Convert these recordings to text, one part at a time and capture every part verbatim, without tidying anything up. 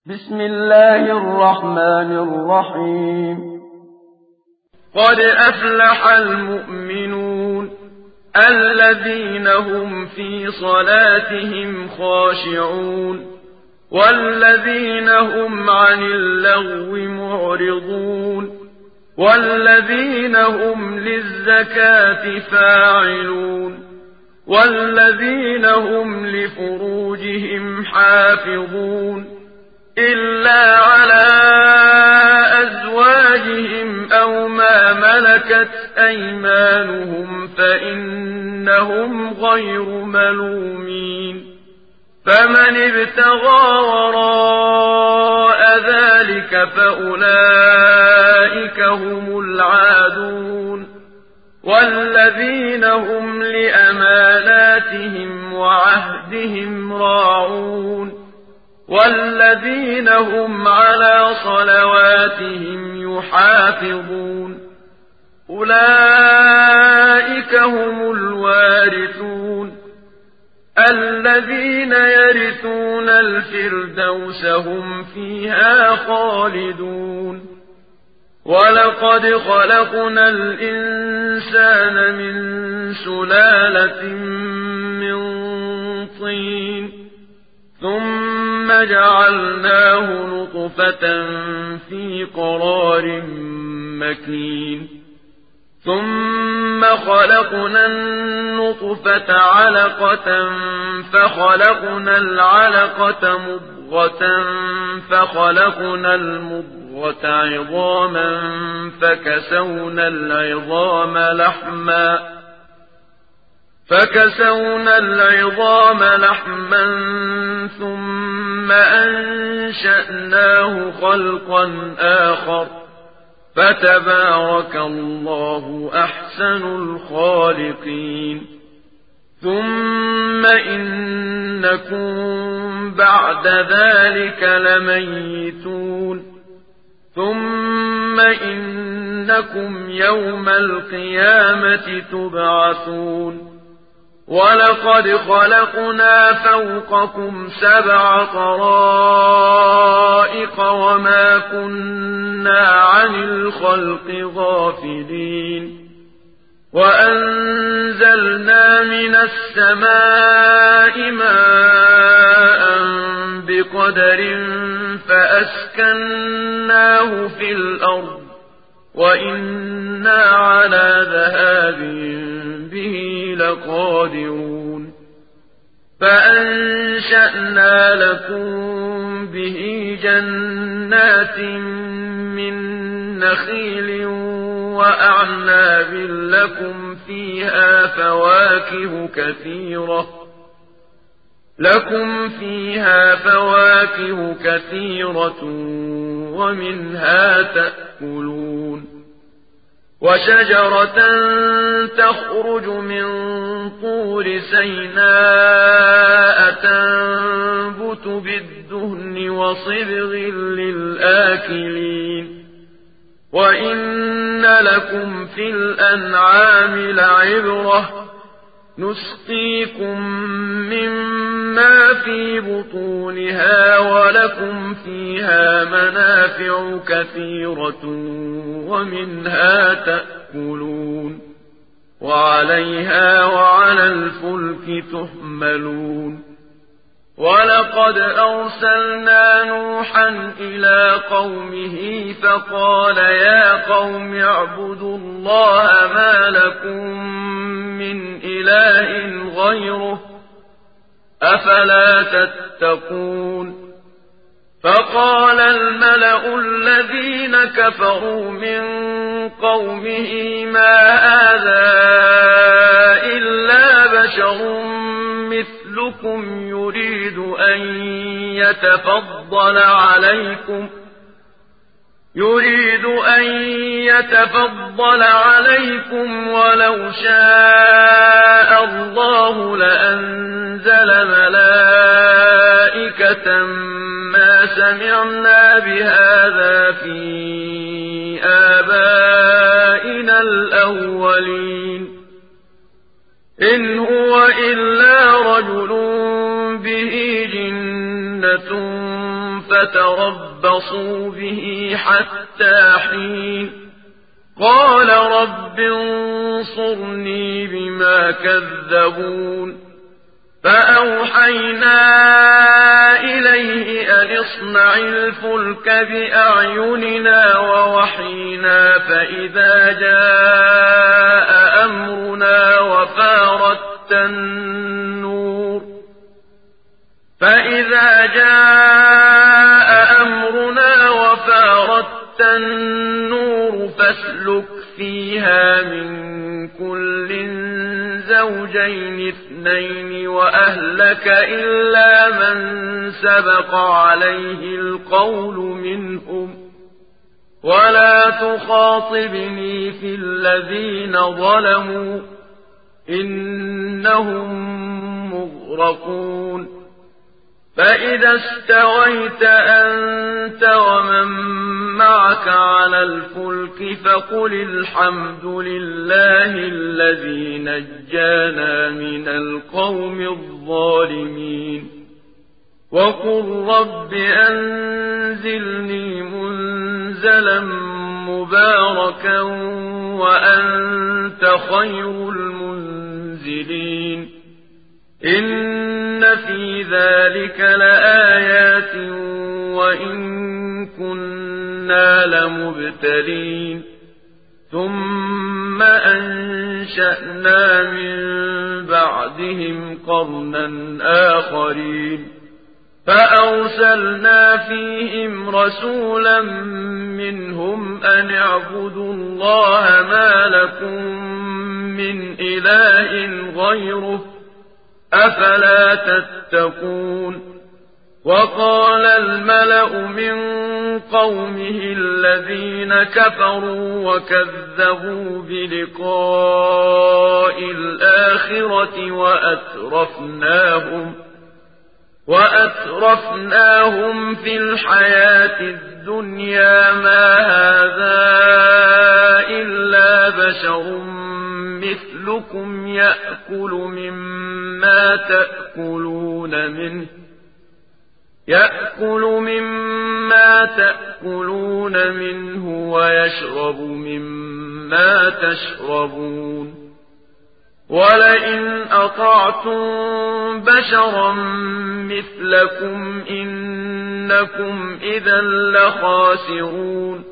بسم الله الرحمن الرحيم قد أفلح المؤمنون الذين هم في صلاتهم خاشعون والذين هم عن اللغو معرضون والذين هم للزكاة فاعلون والذين هم لفروجهم حافظون إلا على أزواجهم أو ما ملكت أيمانهم فإنهم غير ملومين فمن ابتغى وراء ذلك فأولئك هم العادون والذين هم لأماناتهم وعهدهم راعون والذين هم على صلواتهم يحافظون أولئك هم الوارثون الذين يرثون الفردوس هم فيها خالدون ولقد خلقنا الإنسان من سلالة من طين ثم جعلناه نطفة في قرار مكين ثم خلقنا النطفة علقة فخلقنا العلقة مضغة فخلقنا المضغة عظاما فكسونا العظام لحما فكسونا العظام لحما ثم أنشأناه خلقا آخر فتبارك الله أحسن الخالقين ثم إنكم بعد ذلك لميتون ثم إنكم يوم القيامة تبعثون ولقد خلقنا فوقكم سبع طرائق وما كنا عن الخلق غافلين وأنزلنا من السماء ماء بقدر فأسكناه في الأرض وإنا على ذهاب به لقادرون فأنشأنا لكم به جنات من نخيل وأعناب لكم فيها فواكه كثيرة لكم فيها فواكه كثيرة ومنها تأكلون وشجرة تخرج من طور سيناء تنبت بالدهن وصبغ للآكلين وإن لكم في الأنعام لعبرة نسقيكم مما في بطونها ولكم فيها منافع كثيرة ومنها تأكلون وعليها وعلى الفلك تحملون ولقد أرسلنا نوحا إلى قومه فقال يا قوم اعبدوا الله ما لكم من إله غيره أفلا تتقون فقال الملأ الذين كفروا من قومه ما هذا إلا بشر مثلكم يريد أن يتفضل عليكم يريد أن يتفضل عليكم ولو شاء الله لأنزل ملائكة ما سمعنا بهذا في آبائنا الأولين إن هو إلا رجل به جنة فتربصوا به حتى حين قال رب انصرني بما كذبون فأوحينا إليه أن اصنع الفلك بأعيننا ووحينا فإذا جاء أمرنا وفارت النور فإذا جاء أمرنا وفارت النور فاسلك فيها من كل زوجين اثنين وأهلك إلا من سبق عليه القول منهم ولا تخاطبني في الذين ظلموا إنهم مغرقون فإذا استويت أنت ومن معك على الفلك فقل الحمد لله الذي نجانا من القوم الظالمين وقل رب أنزلني منزلا مباركا وأنت خير المنزلين إن في ذلك لآيات وإن كنا لمبتلين ثم أنشأنا من بعدهم قرنا آخرين فأرسلنا فيهم رسولا منهم أن اعبدوا الله ما لكم من إله غيره أفلا تتقون وقال الملأ من قومه الذين كفروا وكذبوا بلقاء الآخرة وأترفناهم وأترفناهم في الحياة الدنيا ما هذا إلا بشر مثلكم يأكل مما تأكلون منه يأكل مما تأكلون منه ويشرب مما تشربون ولئن أطعتم بشرا مثلكم إنكم إذا لخاسرون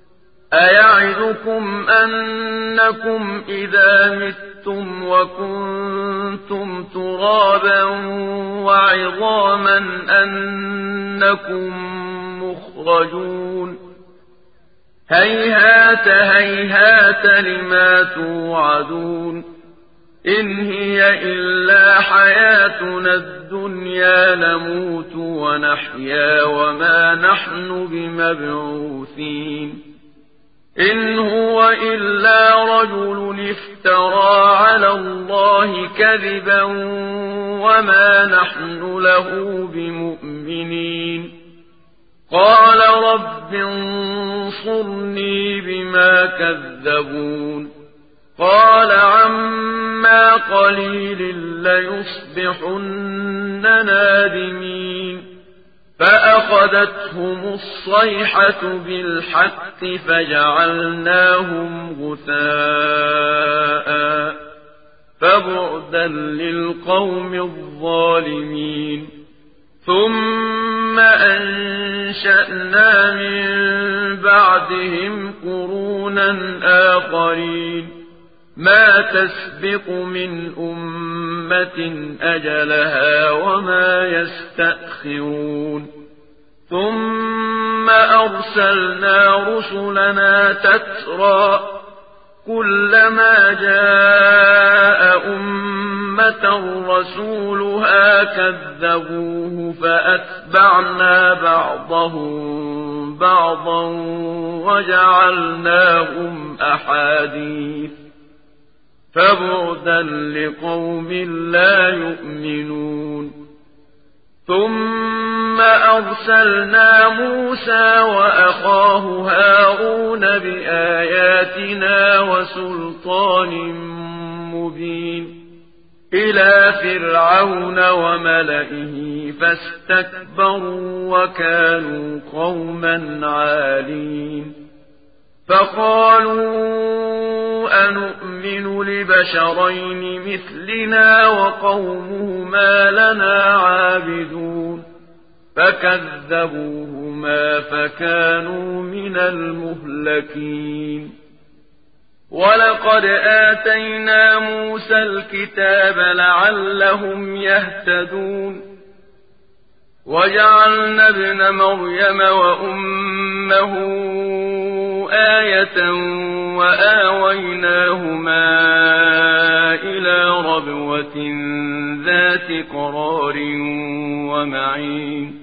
أيعدكم أنكم إذا متم وكنتم ترابا وعظاما أنكم مخرجون هيهات هيهات لما توعدون إن هي إلا حياتنا الدنيا نموت ونحيا وما نحن بمبعوثين إن هو إلا رجل افترى على الله كذبا وما نحن له بمؤمنين قال رب انصرني بما كذبون قال عما قليل ليصبحن نادمين فأخذتهم الصيحة بالحق فجعلناهم غثاء فبعدا للقوم الظالمين ثم أنشأنا من بعدهم قرونا آخرين ما تسبق من أمة أجلها وما يستأخرون ثم أرسلنا رسلنا تترى كلما جاء أمة رسولها كذبوه فأتبعنا بعضهم بعضا وجعلناهم أحاديث فبعدا لقوم لا يؤمنون ثم أرسلنا موسى وأخاه هارون بآياتنا وسلطان مبين إلى فرعون وملئه فاستكبروا وكانوا قوما عالين فقالوا أنؤمن لبشرين مثلنا وقومهما لنا عابدون فكذبوهما فكانوا من المهلكين ولقد آتينا موسى الكتاب لعلهم يهتدون وجعلنا ابن مريم وأمه آية وآويناهما إلى ربوة ذات قرار ومعين